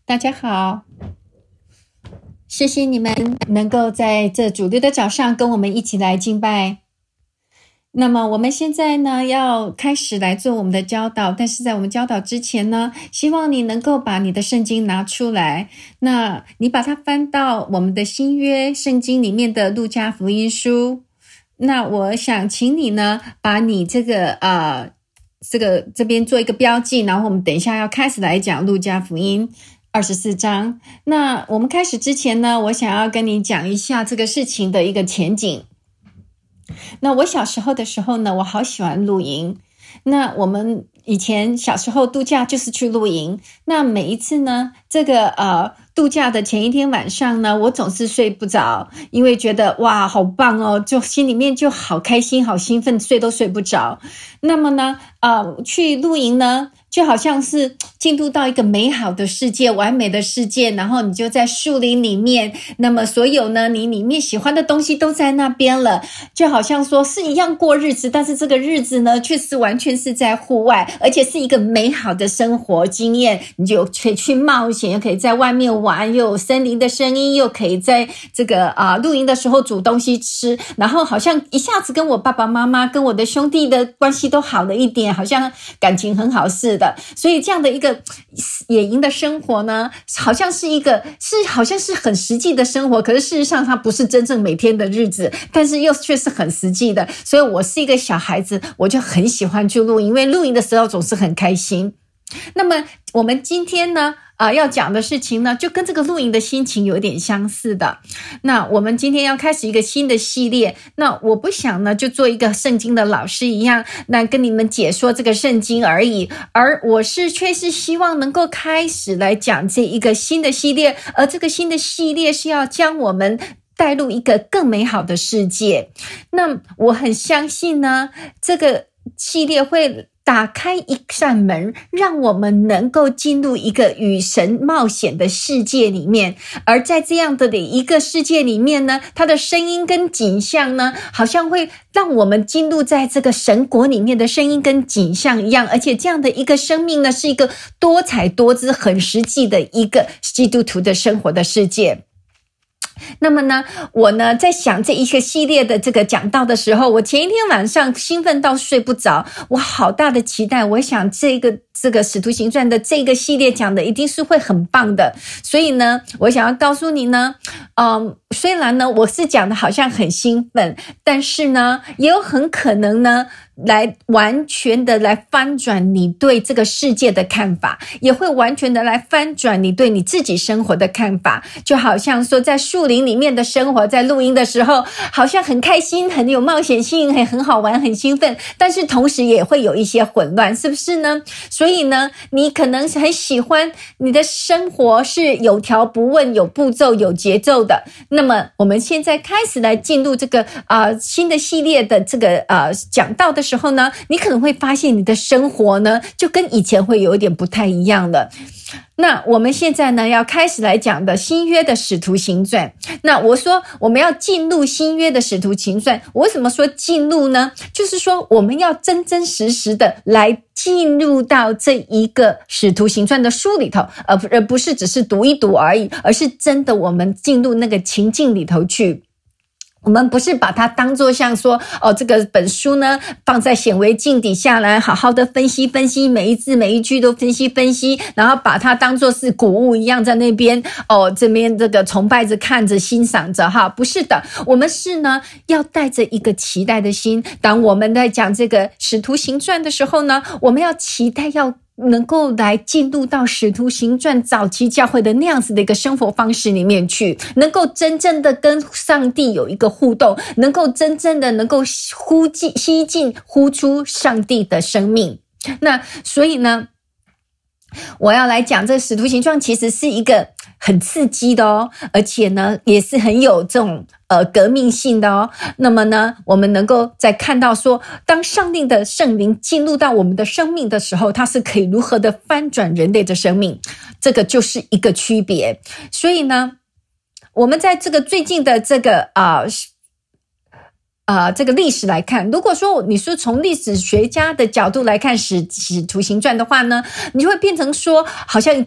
大家好，谢谢你们能够在这主日的早上跟我们一起来敬拜。那么我们现在呢要开始来做我们的教导，但是在我们教导之前呢，希望你能够把你的圣经拿出来，那你把它翻到我们的新约圣经里面的路加福音书。那我想请你呢把你这边做一个标记，然后我们等一下要开始来讲路加福音24章。那我们开始之前呢，我想要跟你讲一下这个事情的一个前景。那我小时候的时候呢，我好喜欢露营。那我们以前小时候度假就是去露营。那每一次呢，度假的前一天晚上呢，我总是睡不着，因为觉得哇好棒哦，就心里面就好开心好兴奋，睡都睡不着。那么呢去露营呢就好像是进入到一个美好的世界，完美的世界，然后你就在树林里面，那么所有呢你里面喜欢的东西都在那边了，就好像说是一样过日子，但是这个日子呢却是完全是在户外，而且是一个美好的生活经验，你就可以去冒险，又可以在外面玩，又有森林的声音，又可以在这个露营的时候煮东西吃，然后好像一下子跟我爸爸妈妈跟我的兄弟的关系都好了一点，好像感情很好似的。所以这样的一个野营的生活呢，好像是很实际的生活，可是事实上它不是真正每天的日子，但是又却是很实际的。所以我是一个小孩子，我就很喜欢去露营，因为露营的时候总是很开心。那么我们今天呢要讲的事情呢，就跟这个露营的心情有点相似的。那我们今天要开始一个新的系列，那我不想呢就做一个圣经的老师一样，那跟你们解说这个圣经而已，而我却是希望能够开始来讲这一个新的系列，而这个新的系列是要将我们带入一个更美好的世界。那我很相信呢，这个系列会打开一扇门，让我们能够进入一个与神冒险的世界里面，而在这样的一个世界里面呢，它的声音跟景象呢，好像会让我们进入在这个神国里面的声音跟景象一样，而且这样的一个生命呢，是一个多彩多姿很实际的一个基督徒的生活的世界。那么呢，我呢在想这一个系列的这个讲道的时候，我前一天晚上兴奋到睡不着，我好大的期待，我想这个使徒行传的这个系列讲的一定是会很棒的。所以呢，我想要告诉你呢，虽然呢我是讲的好像很兴奋，但是呢也有很可能呢来完全的来翻转你对这个世界的看法，也会完全的来翻转你对你自己生活的看法。就好像说在树林里面的生活，在露营的时候好像很开心，很有冒险性，很好玩，很兴奋，但是同时也会有一些混乱，是不是呢？所以呢，你可能很喜欢你的生活是有条不紊，有步骤，有节奏的。那么我们现在开始来进入这个新的系列的这个讲道的时候呢，你可能会发现你的生活呢就跟以前会有一点不太一样了。那我们现在呢要开始来讲的新约的使徒行传。那我说我们要进入新约的使徒行传，我为什么说进入呢？就是说我们要真真实实的来进入到这一个使徒行传的书里头，而不是只是读一读而已，而是真的我们进入那个情境里头去。我们不是把它当作像说这个本书呢放在显微镜底下来好好的分析分析，每一字每一句都分析，然后把它当作是古物一样在那边这边这个崇拜着看着欣赏着哈，不是的，我们是呢要带着一个期待的心。当我们在讲这个使徒行传的时候呢，我们要期待要能够来进入到使徒行传早期教会的那样子的一个生活方式里面去，能够真正的跟上帝有一个互动，能够真正的能够吸进呼出上帝的生命。那所以呢，我要来讲这个使徒行传其实是一个很刺激的而且呢也是很有这种革命性的那么呢，我们能够再看到说，当上帝的圣灵进入到我们的生命的时候，它是可以如何的翻转人类的生命，这个就是一个区别。所以呢，我们在这个最近的这个这个历史来看，如果说你是从历史学家的角度来看使徒行传的话呢，你就会变成说好像一个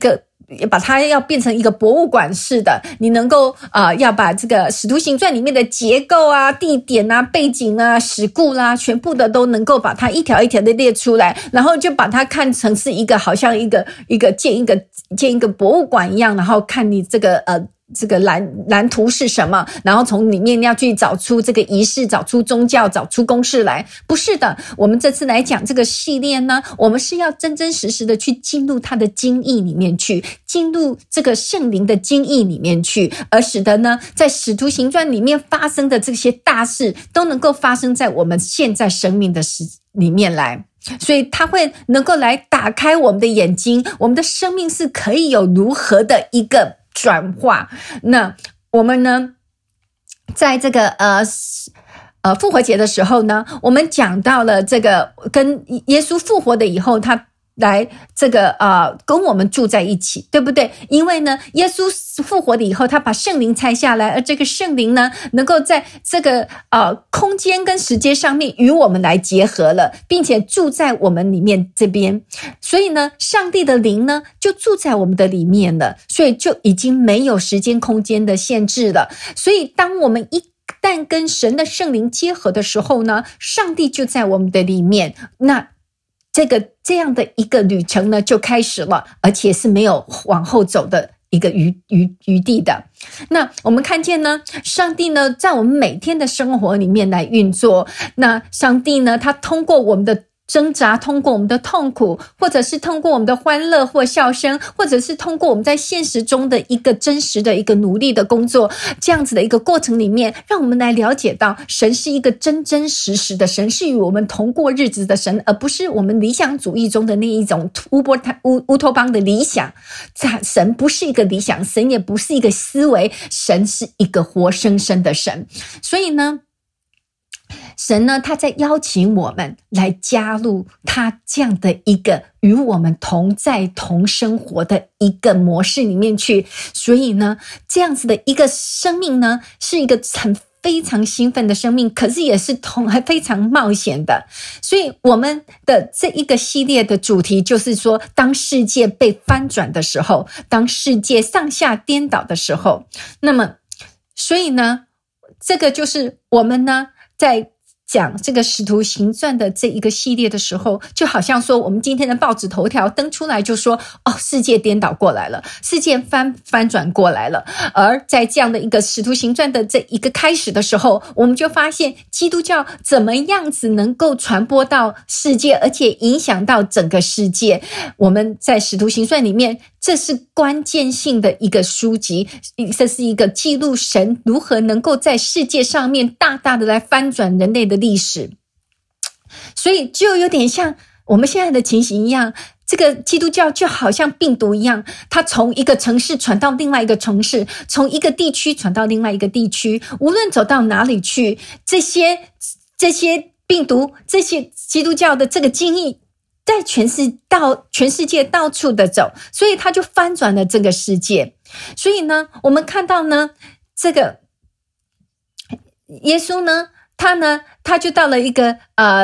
把它要变成一个博物馆式的，你能够要把这个使徒行传里面的结构啊、地点啊、背景啊、史故啦，全部的都能够把它一条一条的列出来，然后就把它看成是一个好像一个建一个博物馆一样，然后看你这个蓝图是什么，然后从里面要去找出这个仪式，找出宗教，找出公式来。不是的，我们这次来讲这个系列呢，我们是要真真实实的去进入它的经义里面去，进入这个圣灵的经义里面去，而使得呢，在使徒行传里面发生的这些大事都能够发生在我们现在生命的里面来。所以它会能够来打开我们的眼睛，我们的生命是可以有如何的一个转化。那我们呢，在这个复活节的时候呢，我们讲到了这个跟耶稣复活的以后，他来这个跟我们住在一起，对不对？因为呢，耶稣复活了以后，他把圣灵拆下来，而这个圣灵呢，能够在这个空间跟时间上面与我们来结合了，并且住在我们里面这边。所以呢，上帝的灵呢就住在我们的里面了，所以就已经没有时间空间的限制了。所以当我们一旦跟神的圣灵结合的时候呢，上帝就在我们的里面，那这样的一个旅程呢就开始了，而且是没有往后走的一个余地的。那我们看见呢，上帝呢在我们每天的生活里面来运作。那上帝呢，他通过我们的挣扎，通过我们的痛苦，或者是通过我们的欢乐或笑声，或者是通过我们在现实中的一个真实的一个努力的工作，这样子的一个过程里面，让我们来了解到神是一个真真实实的神，是与我们同过日子的神，而不是我们理想主义中的那一种乌托邦的理想。神不是一个理想，神也不是一个思维，神是一个活生生的神。所以呢，神呢，他在邀请我们来加入他这样的一个与我们同在同生活的一个模式里面去。所以呢，这样子的一个生命呢，是一个非常兴奋的生命，可是也是非常冒险的。所以我们的这一个系列的主题就是说，当世界被翻转的时候，当世界上下颠倒的时候，那么所以呢，这个就是我们呢在讲这个使徒行传的这一个系列的时候，就好像说我们今天的报纸头条登出来就说，世界颠倒过来了，世界翻转过来了。而在这样的一个使徒行传的这一个开始的时候，我们就发现基督教怎么样子能够传播到世界，而且影响到整个世界。我们在使徒行传里面，这是关键性的一个书籍，这是一个记录神如何能够在世界上面大大的来翻转人类的历史。所以就有点像我们现在的情形一样，这个基督教就好像病毒一样，它从一个城市传到另外一个城市，从一个地区传到另外一个地区，无论走到哪里去，这些病毒，这些基督教的这个经义在全世界到处的走，所以他就翻转了这个世界。所以呢，我们看到呢，这个耶稣呢，他就到了一个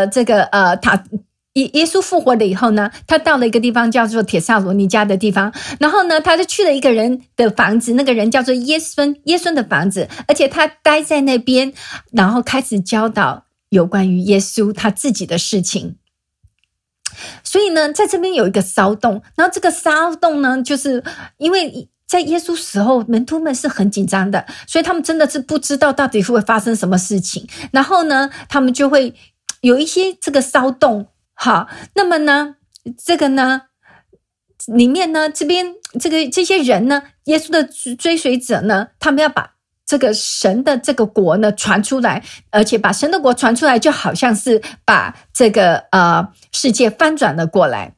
耶稣复活了以后呢，他到了一个地方叫做帖撒罗尼迦的地方，然后呢，他就去了一个人的房子，那个人叫做耶孙的房子，而且他待在那边，然后开始教导有关于耶稣他自己的事情。所以呢，在这边有一个骚动，然后这个骚动呢，就是因为在耶稣死后，门徒们是很紧张的，所以他们真的是不知道到底会发生什么事情，然后呢，他们就会有一些这个骚动。好，那么呢，这个呢，里面呢，这些人呢，耶稣的追随者呢，他们要把这个神的这个国呢传出来，而且把神的国传出来，就好像是把这个世界翻转了过来。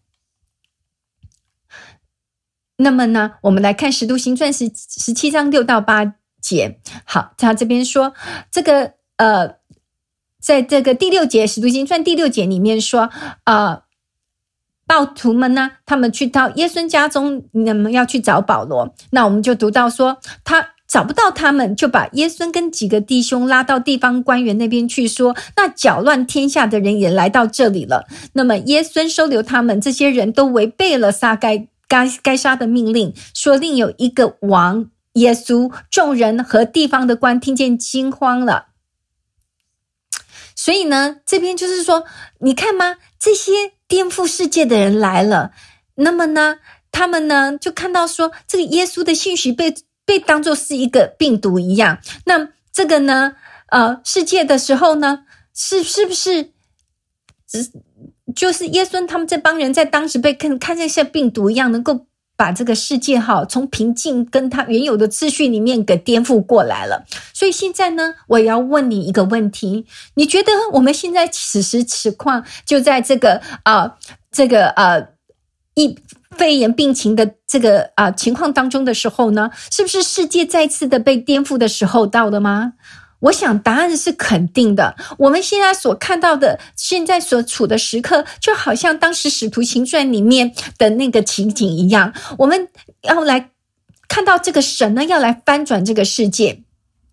那么呢，我们来看使徒行传17章6到8节。好，他这边说这个在这个第6节，使徒行传第6节里面说，暴徒们呢，他们去到耶稣家中，那么要去找保罗。那我们就读到说，他找不到他们，就把耶稣跟几个弟兄拉到地方官员那边去，说那搅乱天下的人也来到这里了。那么耶稣收留他们，这些人都违背了撒该该杀的命令，说另有一个王耶稣，众人和地方的官听见惊慌了。所以呢，这边就是说，你看吗？这些颠覆世界的人来了，那么呢，他们呢就看到说，这个耶稣的信息被当作是一个病毒一样。那这个呢，世界的时候呢，是不是就是耶稣他们这帮人在当时被看成像病毒一样，能够把这个世界从平静跟他原有的秩序里面给颠覆过来了。所以现在呢，我也要问你一个问题，你觉得我们现在此时此况就在这个肺炎病情的这个情况当中的时候呢，是不是世界再次的被颠覆的时候到了吗？我想答案是肯定的。我们现在所看到的，现在所处的时刻，就好像当时使徒行传里面的那个情景一样，我们要来看到这个神呢，要来翻转这个世界。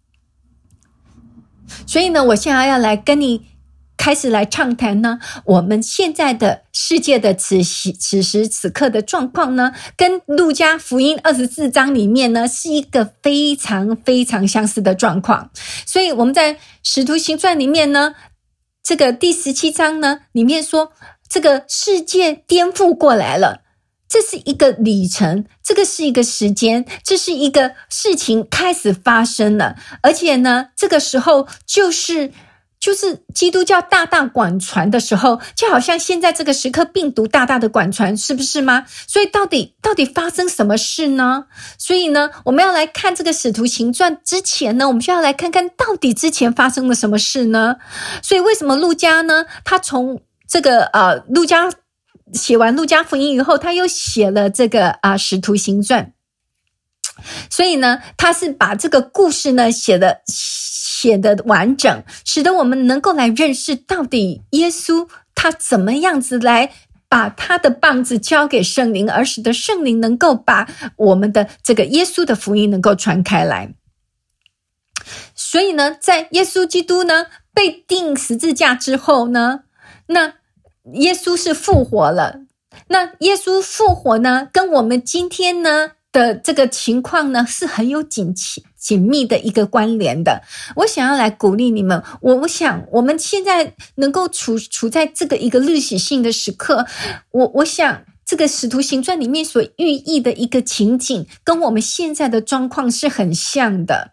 所以呢，我现在要来跟你开始来畅谈呢，我们现在的世界的此时此刻的状况呢，跟路加福音24章里面呢，是一个非常非常相似的状况。所以我们在使徒行传里面呢，这个第17章呢，里面说这个世界颠覆过来了，这是一个里程，这个是一个时间，这是一个事情开始发生了。而且呢，这个时候就是基督教大大广传的时候，就好像现在这个时刻病毒大大的广传，是不是吗？所以到底发生什么事呢？所以呢，我们要来看这个使徒行传之前呢，我们就要来看看到底之前发生了什么事呢？所以为什么路加呢，他从这个路加写完路加福音以后，他又写了这个使徒行传。所以呢，他是把这个故事呢写的完整，使得我们能够来认识到底耶稣他怎么样子来把他的棒子交给圣灵，而使得圣灵能够把我们的这个耶稣的福音能够传开来。所以呢，在耶稣基督呢被钉十字架之后呢，那耶稣是复活了。那耶稣复活呢，跟我们今天呢的这个情况呢，是很有紧密的一个关联的。我想要来鼓励你们，我想我们现在能够处在这个一个历史性的时刻，我想这个使徒行传里面所寓意的一个情景，跟我们现在的状况是很像的。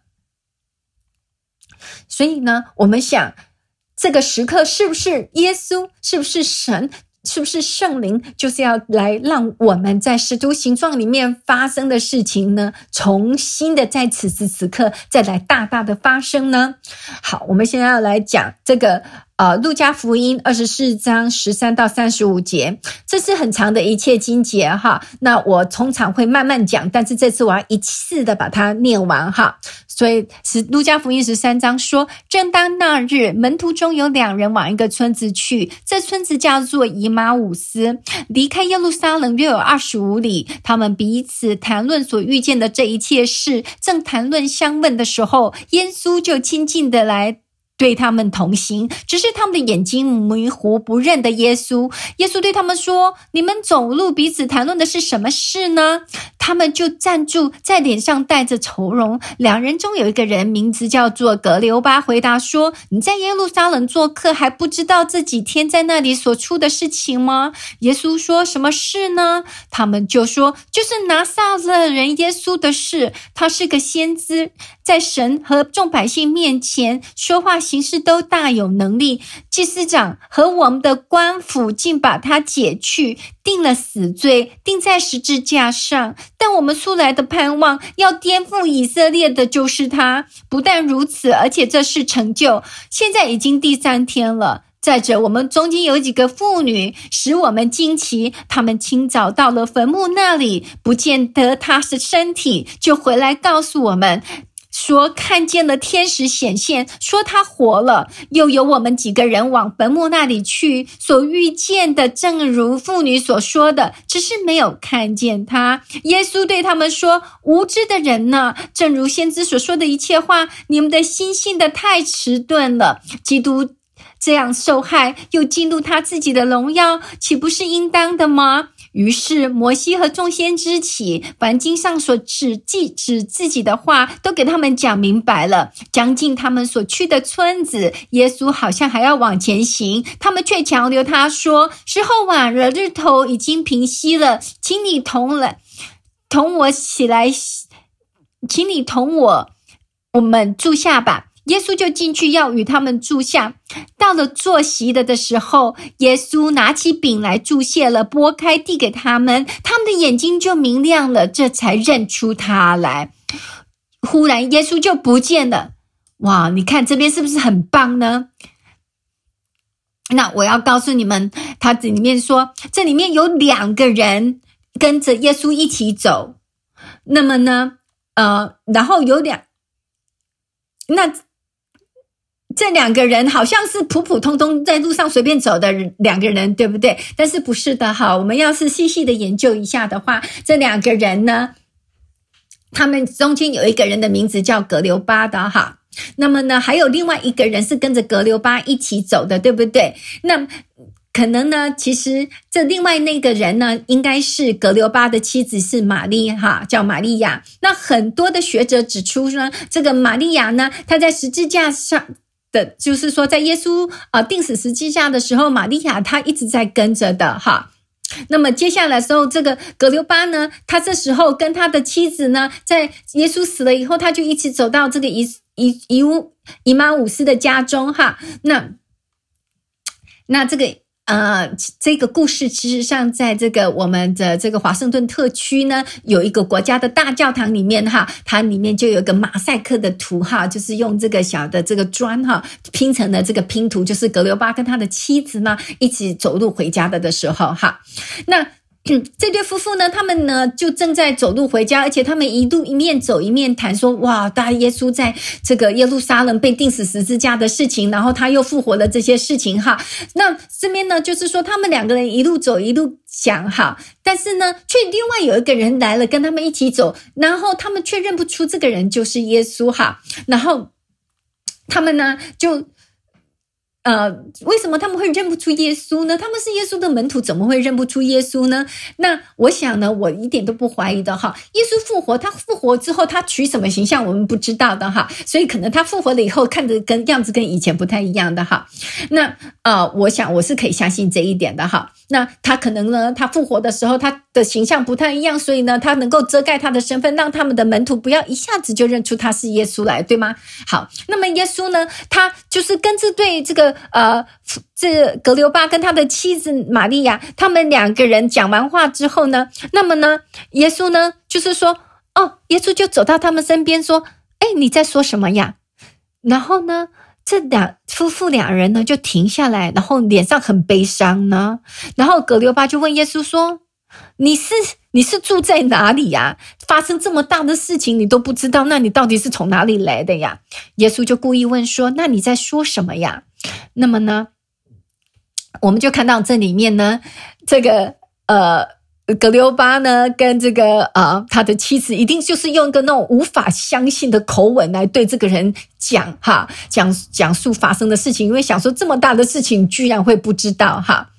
所以呢，我们想这个时刻是不是耶稣，是不是神，是不是圣灵，就是要来让我们在使徒行传里面发生的事情呢，重新的在此时此刻再来大大的发生呢？好，我们现在要来讲这个路加福音24章13到35节，这是很长的一切经节哈。那我通常会慢慢讲，但是这次我要一次的把它念完哈。所以路加福音13章说，正当那日，门徒中有2人往一个村子去，这村子叫做以马忤斯，离开耶路撒冷约有25里。他们彼此谈论所遇见的这一切事，正谈论相问的时候，耶稣就亲近的来对他们同行，只是他们的眼睛迷糊，不认得耶稣。耶稣对他们说，你们走路彼此谈论的是什么事呢？他们就站住，在脸上带着愁容。2人中有一个人名字叫做格留巴，回答说，你在耶路撒冷做客，还不知道这几天在那里所出的事情吗？耶稣说，什么事呢？他们就说，就是拿撒勒人耶稣的事。他是个先知，在神和众百姓面前说话行事都大有能力。祭司长和我们的官府竟把他解去，定了死罪，钉在十字架上。但我们素来的盼望要颠覆以色列的就是他。不但如此，而且这事成就，现在已经第3天了。再者，我们中间有几个妇女使我们惊奇，她们清早到了坟墓那里，不见得他是身体，就回来告诉我们说看见了天使显现，说他活了。又有我们几个人往坟墓那里去，所遇见的正如妇女所说的，只是没有看见他。耶稣对他们说，无知的人呢，正如先知所说的一切话，你们的心信的太迟钝了。基督这样受害，又进入他自己的荣耀，岂不是应当的吗？ 于是摩西和众先知起，凡经上所指自己的话，都给他们讲明白了。将近他们所去的村子，耶稣好像还要往前行，他们却强留他说：时候晚了，日头已经平息了，请你同我起来，请你同我们住下吧。耶稣就进去要与他们住下。到了坐席的时候，耶稣拿起饼来祝谢了，拨开递给他们，他们的眼睛就明亮了，这才认出他来。忽然耶稣就不见了。哇，你看这边是不是很棒呢？那我要告诉你们，他里面说，这里面有2个人跟着耶稣一起走。那么呢，然后那这2个人好像是普普通通在路上随便走的2个人，对不对？但是不是的哈，我们要是细细的研究一下的话，这2个人呢，他们中间有一个人的名字叫革流巴的哈。那么呢，还有另外一个人是跟着革流巴一起走的，对不对？那可能呢，其实这另外那个人呢，应该是革流巴的妻子，是玛丽哈，叫玛利亚。那很多的学者指出呢，这个玛利亚呢，她在十字架上的，就是说在耶稣钉死十字架的时候，玛利亚她一直在跟着的哈。那么接下来的时候，这个革流巴呢，他这时候跟他的妻子呢，在耶稣死了以后，他就一起走到这个以马忤斯的家中哈。那这个故事其实上在这个我们的这个华盛顿特区呢，有一个国家的大教堂里面哈，它里面就有一个马赛克的图哈，就是用这个小的这个砖哈拼成的这个拼图，就是革流巴跟他的妻子呢一起走路回家的时候哈。那这对夫妇呢，他们呢就正在走路回家，而且他们一面走一面谈说，哇，大耶稣在这个耶路撒冷被钉死十字架的事情，然后他又复活了这些事情哈。那这边呢，就是说他们2个人一路走一路讲哈，但是呢，却另外有一个人来了跟他们一起走，然后他们却认不出这个人就是耶稣哈。然后他们呢就为什么他们会认不出耶稣呢？他们是耶稣的门徒，怎么会认不出耶稣呢？那我想呢，我一点都不怀疑的哈。耶稣复活，他复活之后，他取什么形象我们不知道的哈，所以可能他复活了以后，看着样子跟以前不太一样的哈。那我想我是可以相信这一点的哈。那他可能呢，他复活的时候，他的形象不太一样，所以呢，他能够遮盖他的身份，让他们的门徒不要一下子就认出他是耶稣来，对吗？好，那么耶稣呢，他就是跟这对这个这革流巴跟他的妻子玛利亚，他们2个人讲完话之后呢，那么呢，耶稣呢就是说，耶稣就走到他们身边说，你在说什么呀？然后呢，这夫妇2人呢就停下来，然后脸上很悲伤呢。然后革流巴就问耶稣说，你是住在哪里呀？发生这么大的事情你都不知道，那你到底是从哪里来的呀？耶稣就故意问说，那你在说什么呀？那么呢，我们就看到这里面呢，这个革流巴呢跟这个他的妻子一定就是用一个那种无法相信的口吻来对这个人讲述发生的事情，因为想说这么大的事情居然会不知道哈。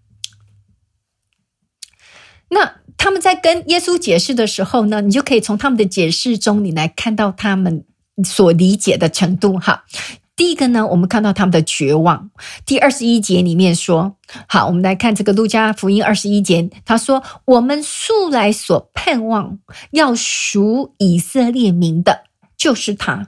那他们在跟耶稣解释的时候呢，你就可以从他们的解释中你来看到他们所理解的程度哈。第一个呢，我们看到他们的绝望。第21节里面说，好，我们来看这个路加福音21节，他说，我们素来所盼望要赎以色列民的就是他。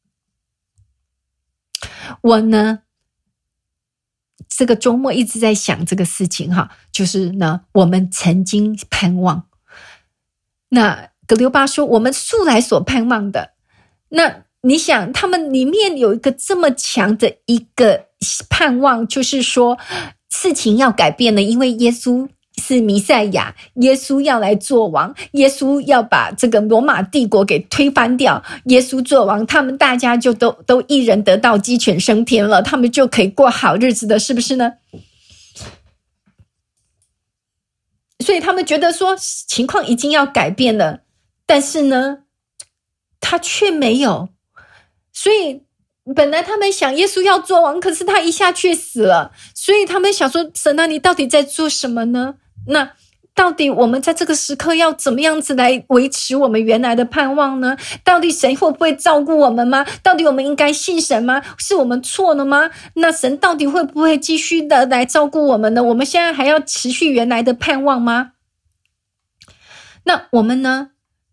我呢这个周末一直在想这个事情哈，就是呢我们曾经盼望，那革流巴说我们素来所盼望的，那你想他们里面有一个这么强的一个盼望，就是说事情要改变了，因为耶稣是弥赛亚，耶稣要来做王，耶稣要把这个罗马帝国给推翻掉，耶稣做王，他们大家就都一人得道鸡犬升天了，他们就可以过好日子的，是不是呢？所以他们觉得说情况已经要改变了，但是呢他却没有。所以本来他们想耶稣要做王，可是他一下却死了，所以他们想说神啊，你到底在做什么呢？那到底我们在这个时刻要怎么样子来维持我们原来的盼望呢？到底神会不会照顾我们吗？到底我们应该信神吗？是我们错了吗？那神到底会不会继续的来照顾我们呢？我们现在还要持续原来的盼望吗？那我们呢，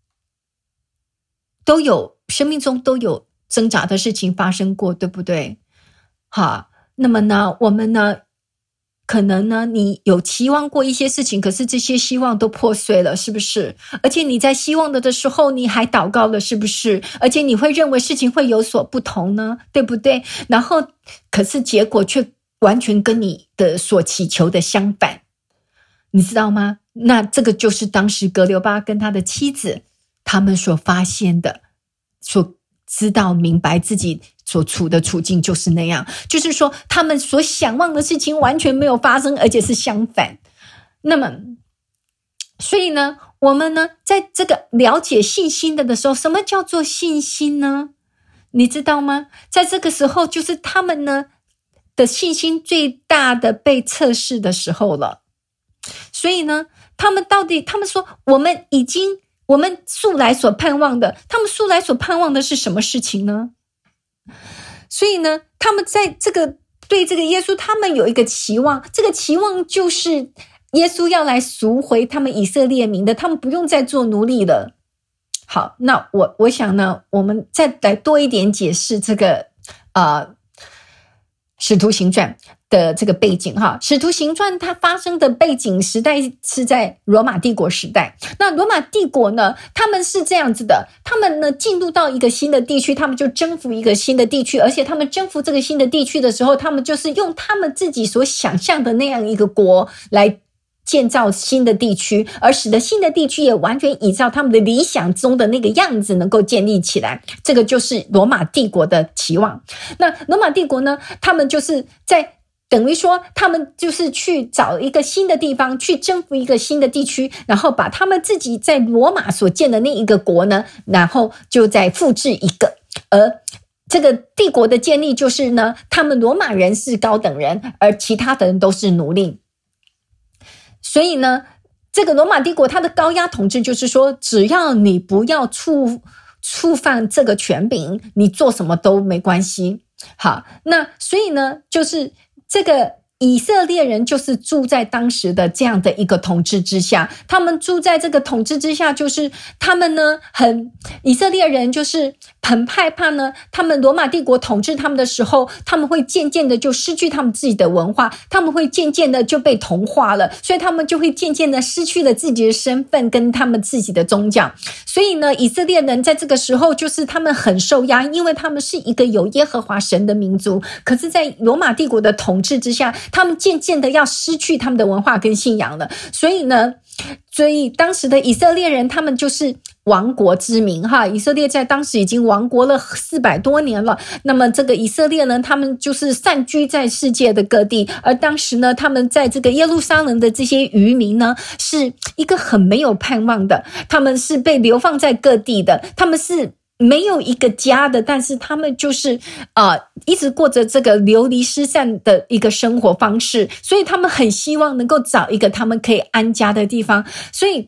生命中都有挣扎的事情发生过，对不对？好，那么呢，我们呢，可能呢，你有期望过一些事情，可是这些希望都破碎了，是不是？而且你在希望的时候，你还祷告了，是不是？而且你会认为事情会有所不同呢，对不对？然后，可是结果却完全跟你的所祈求的相反，你知道吗？那这个就是当时格留巴跟他的妻子他们所发现的，所知道明白自己所处的处境就是那样，就是说他们所想望的事情完全没有发生，而且是相反。那么所以呢，我们呢在这个了解信心的时候，什么叫做信心呢？你知道吗？在这个时候就是他们呢的信心最大的被测试的时候了。所以呢，他们说我们素来所盼望的，他们素来所盼望的是什么事情呢？所以呢，他们在对这个耶稣，他们有一个期望，这个期望就是耶稣要来赎回他们以色列民的，他们不用再做奴隶了。好，那我想呢，我们再来多一点解释这个使徒行传的这个背景哈。使徒行传它发生的背景时代是在罗马帝国时代。那罗马帝国呢，他们是这样子的，他们呢进入到一个新的地区，他们就征服一个新的地区，而且他们征服这个新的地区的时候，他们就是用他们自己所想象的那样一个国来建造新的地区，而使得新的地区也完全依照他们的理想中的那个样子能够建立起来。这个就是罗马帝国的期望。那罗马帝国呢，他们就是等于说他们就是去找一个新的地方，去征服一个新的地区，然后把他们自己在罗马所建的那一个国呢，然后就再复制一个。而这个帝国的建立就是呢，他们罗马人是高等人，而其他的人都是奴隶。所以呢，这个罗马帝国它的高压统治就是说，只要你不要触犯这个权柄，你做什么都没关系。好，那所以呢，就是这个以色列人就是住在当时的这样的一个统治之下，他们住在这个统治之下，就是他们呢以色列人就是很害怕呢，他们罗马帝国统治他们的时候，他们会渐渐的就失去他们自己的文化，他们会渐渐的就被同化了，所以他们就会渐渐的失去了自己的身份跟他们自己的宗教。所以呢，以色列人在这个时候就是他们很受压，因为他们是一个有耶和华神的民族，可是在罗马帝国的统治之下，他们渐渐的要失去他们的文化跟信仰了。所以当时的以色列人他们就是亡国之民哈，以色列在当时已经亡国了400多年了。那么这个以色列呢，他们就是散居在世界的各地，而当时呢，他们在这个耶路撒冷的这些渔民呢，是一个很没有盼望的，他们是被流放在各地的，他们是没有一个家的，但是他们就是一直过着这个流离失散的一个生活方式，所以他们很希望能够找一个他们可以安家的地方。所以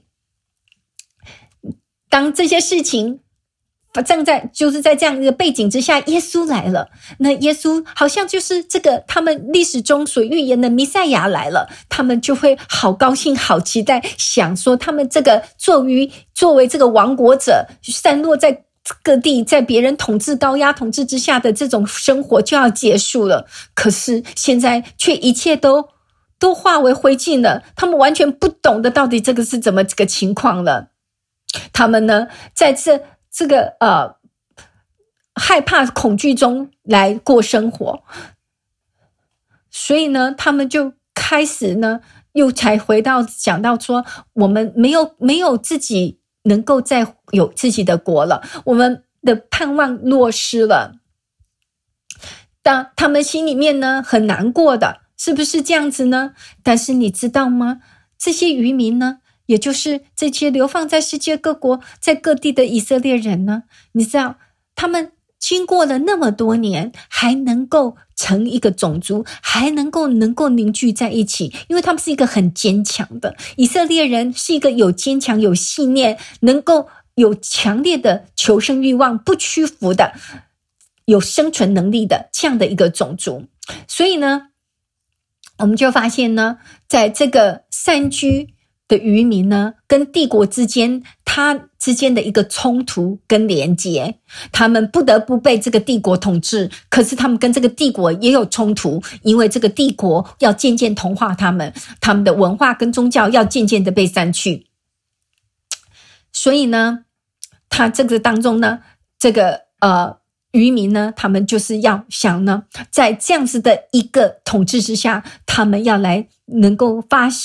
当这些事情就是在这样一个背景之下，耶稣来了。那耶稣好像就是这个他们历史中所预言的弥赛亚来了，他们就会好高兴好期待，想说他们这个作为这个亡国者散落在各地，在别人高压统治之下的这种生活就要结束了。可是现在却一切都化为灰烬了，他们完全不懂得到底这个是怎么这个情况了。他们呢，在这个害怕恐惧中来过生活，所以呢，他们就开始呢，又才讲到说，我们没有自己能够再有自己的国了，我们的盼望落失了。但他们心里面呢很难过的，是不是这样子呢？但是你知道吗？这些渔民呢，也就是这些流放在世界各国在各地的以色列人呢，你知道他们经过了那么多年，还能够成一个种族，还能够凝聚在一起，因为他们是一个很坚强的以色列人，是一个有坚强、有信念，能够有强烈的求生欲望，不屈服的，有生存能力的这样的一个种族。所以呢，我们就发现呢，在这个山居的渔民呢，跟帝国之间，他之间的一个冲突跟连结，他们不得不被这个帝国统治，可是他们跟这个帝国也有冲突，因为这个帝国要渐渐同化他们，他们的文化跟宗教要渐渐的被删去。所以呢，他这个当中呢，这个渔民呢，他们就是要想呢，在这样子的一个统治之下，他们要来能够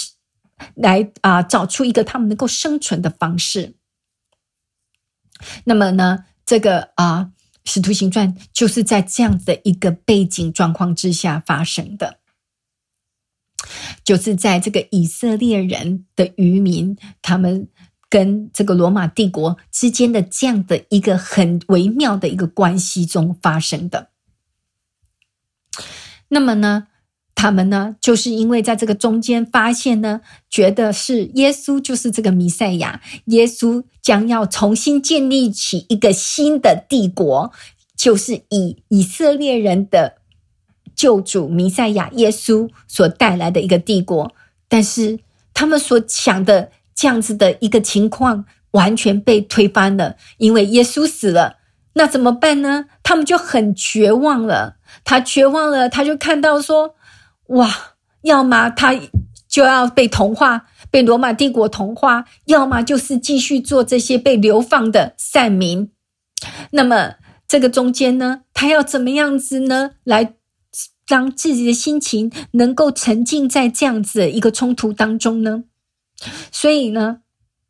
找出一个他们能够生存的方式。那么呢，这个使徒行传就是在这样的一个背景状况之下发生的，就是在这个以色列人的渔民，他们跟这个罗马帝国之间的这样的一个很微妙的一个关系中发生的。那么呢，他们呢，就是因为在这个中间发现呢，觉得是耶稣就是这个弥赛亚，耶稣将要重新建立起一个新的帝国，就是以色列人的救主弥赛亚耶稣所带来的一个帝国。但是他们所想的这样子的一个情况完全被推翻了，因为耶稣死了，那怎么办呢？他们就很绝望了。他绝望了，他就看到说，哇，要么他就要被同化，被罗马帝国同化，要么就是继续做这些被流放的散民。那么这个中间呢，他要怎么样子呢，来让自己的心情能够沉浸在这样子的一个冲突当中呢？所以呢，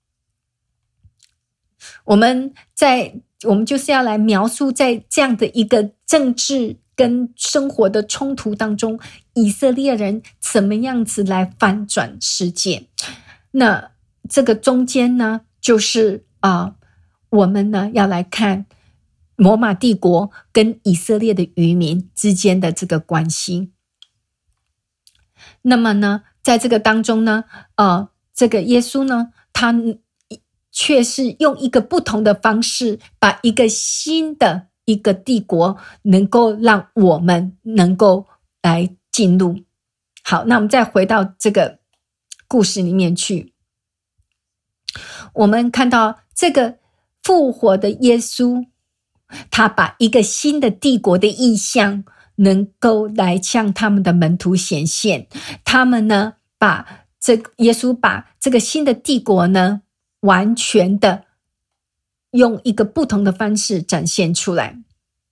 我们就是要来描述在这样的一个政治跟生活的冲突当中，以色列人怎么样子来翻转世界。那这个中间呢，就是我们呢要来看罗马帝国跟以色列的渔民之间的这个关系。那么呢，在这个当中呢，这个耶稣呢，他却是用一个不同的方式，把一个新的一个帝国能够让我们能够来进入。好，那我们再回到这个故事里面去，我们看到这个复活的耶稣，他把一个新的帝国的意象能够来向他们的门徒显现。他们呢，耶稣把这个新的帝国呢，完全的用一个不同的方式展现出来。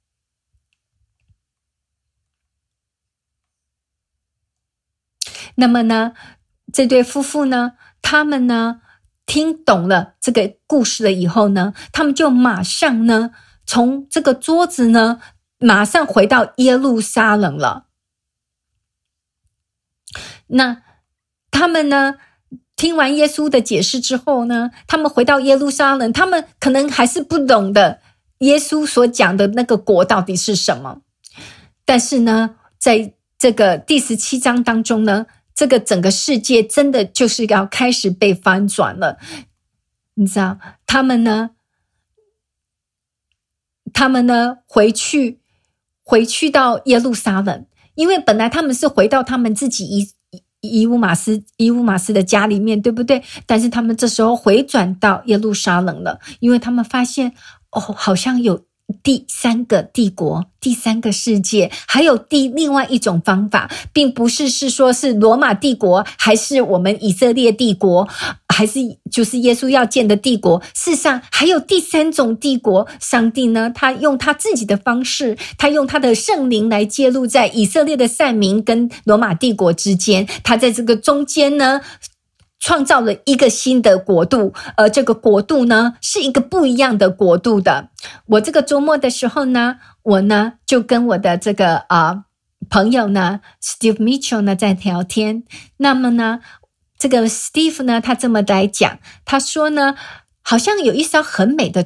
那么呢，这对夫妇呢，他们呢听懂了这个故事了以后呢，他们就马上呢从这个桌子呢马上回到耶路撒冷了。那他们呢听完耶稣的解释之后呢，他们回到耶路撒冷，他们可能还是不懂的耶稣所讲的那个国到底是什么。但是呢，在这个第17章当中呢，这个整个世界真的就是要开始被翻转了。你知道，他们呢回去到耶路撒冷，因为本来他们是回到他们自己伊乌马斯的家里面，对不对？但是他们这时候回转到耶路撒冷了，因为他们发现好像有第三个帝国，第三个世界，还有另外一种方法，并不是说是罗马帝国，还是我们以色列帝国，还是就是耶稣要建的帝国。事实上还有第三种帝国，上帝呢，他用他自己的方式，他用他的圣灵来介入在以色列的散民跟罗马帝国之间，他在这个中间呢创造了一个新的国度，而这个国度呢是一个不一样的国度的。我这个周末的时候呢，我呢就跟我的这个朋友呢 Steve Mitchell 呢在聊天。那么呢，这个 Steve 呢他这么来讲，他说呢，好像有一艘很美的船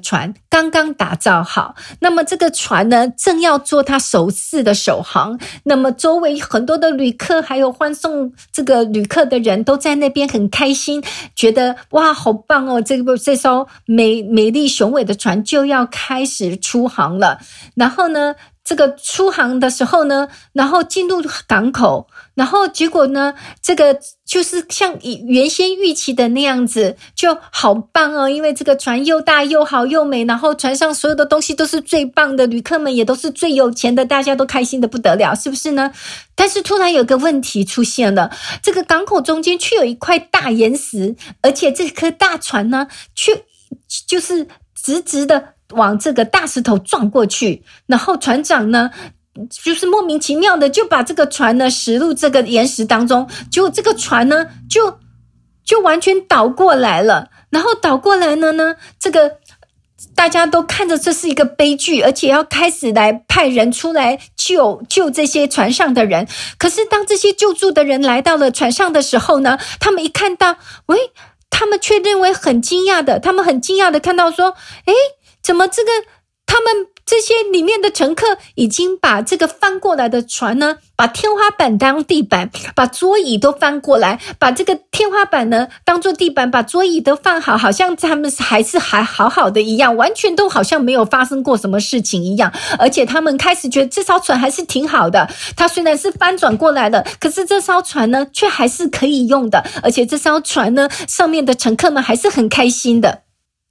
刚刚打造好，那么这个船呢正要做它首次的首航，那么周围很多的旅客还有欢送这个旅客的人都在那边很开心，觉得哇好棒哦，这艘美丽雄伟的船就要开始出航了。然后呢这个出航的时候呢，然后进入港口，然后结果呢这个就是像原先预期的那样子，就好棒哦，因为这个船又大又好又美，然后船上所有的东西都是最棒的，旅客们也都是最有钱的，大家都开心的不得了，是不是呢？但是突然有个问题出现了，这个港口中间却有一块大岩石，而且这颗大船呢却就是直直的往这个大石头撞过去，然后船长呢就是莫名其妙的就把这个船呢驶入这个岩石当中，结果这个船呢就完全倒过来了，然后倒过来了呢，这个大家都看着这是一个悲剧，而且要开始来派人出来救这些船上的人。可是当这些救助的人来到了船上的时候呢，他们一看到，他们却认为很惊讶的，他们很惊讶的看到说，怎么这个他们这些里面的乘客已经把这个翻过来的船呢，把天花板当地板，把桌椅都翻过来，把这个天花板呢当做地板，把桌椅都放好，好像他们还好好的一样，完全都好像没有发生过什么事情一样。而且他们开始觉得这艘船还是挺好的，它虽然是翻转过来的，可是这艘船呢却还是可以用的，而且这艘船呢上面的乘客们还是很开心的。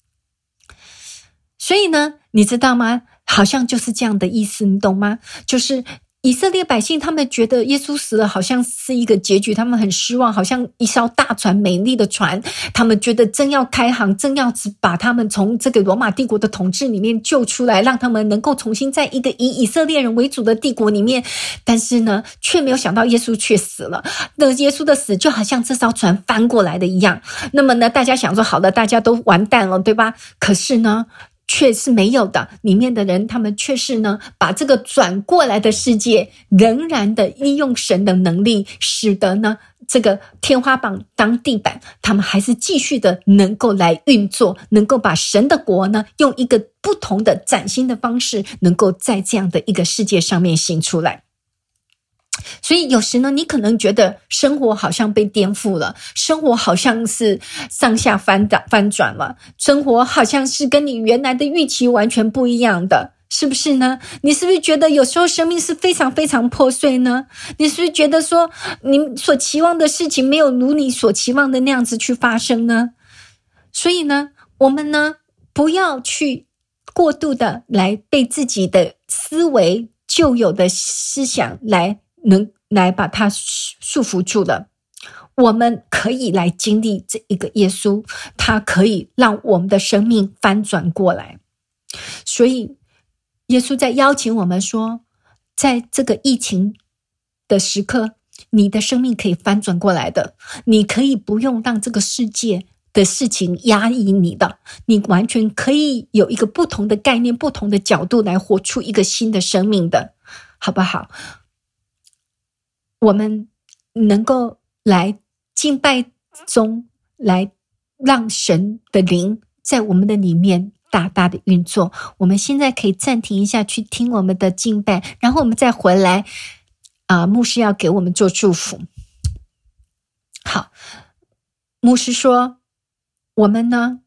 所以呢，你知道吗？好像就是这样的意思，你懂吗？就是以色列百姓他们觉得耶稣死了好像是一个结局，他们很失望，好像一艘大船，美丽的船，他们觉得真要开航，真要把他们从这个罗马帝国的统治里面救出来，让他们能够重新在一个以以色列人为主的帝国里面。但是呢，却没有想到耶稣却死了。那耶稣的死就好像这艘船翻过来的一样。那么呢，大家想说好了，大家都完蛋了，对吧？可是呢却是没有的，里面的人他们却是呢把这个转过来的世界仍然的利用神的能力，使得呢这个天花板当地板，他们还是继续的能够来运作，能够把神的国呢用一个不同的崭新的方式，能够在这样的一个世界上面行出来。所以有时呢，你可能觉得生活好像被颠覆了，生活好像是上下翻转了，生活好像是跟你原来的预期完全不一样的，是不是呢？你是不是觉得有时候生命是非常非常破碎呢？你是不是觉得说你所期望的事情没有如你所期望的那样子去发生呢？所以呢，我们呢不要去过度的来被自己的思维旧有的思想来把它束缚住了。我们可以来经历这一个耶稣，他可以让我们的生命翻转过来。所以耶稣在邀请我们说，在这个疫情的时刻，你的生命可以翻转过来的，你可以不用让这个世界的事情压抑你的，你完全可以有一个不同的概念，不同的角度来活出一个新的生命的，好不好？我们能够来敬拜中，来让神的灵在我们的里面大大的运作。我们现在可以暂停一下，去听我们的敬拜，然后我们再回来牧师要给我们做祝福。好，牧师说我们呢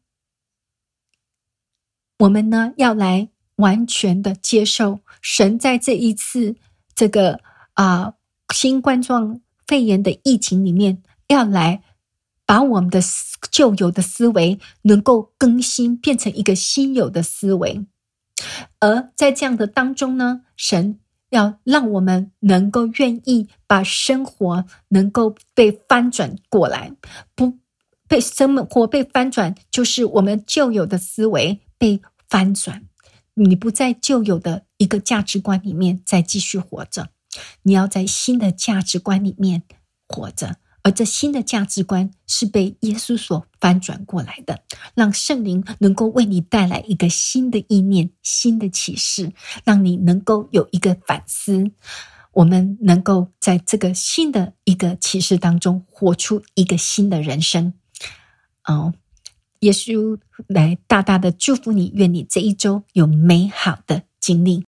要来完全的接受神在这一次这个新冠状肺炎的疫情里面，要来把我们的旧有的思维能够更新，变成一个新有的思维。而在这样的当中呢，神要让我们能够愿意把生活能够被翻转过来，不被生活被翻转，就是我们旧有的思维被翻转，你不在旧有的一个价值观里面再继续活着，你要在新的价值观里面活着，而这新的价值观是被耶稣所翻转过来的，让圣灵能够为你带来一个新的意念，新的启示，让你能够有一个反思，我们能够在这个新的一个启示当中活出一个新的人生。 耶稣来大大的祝福你，愿你这一周有美好的经历。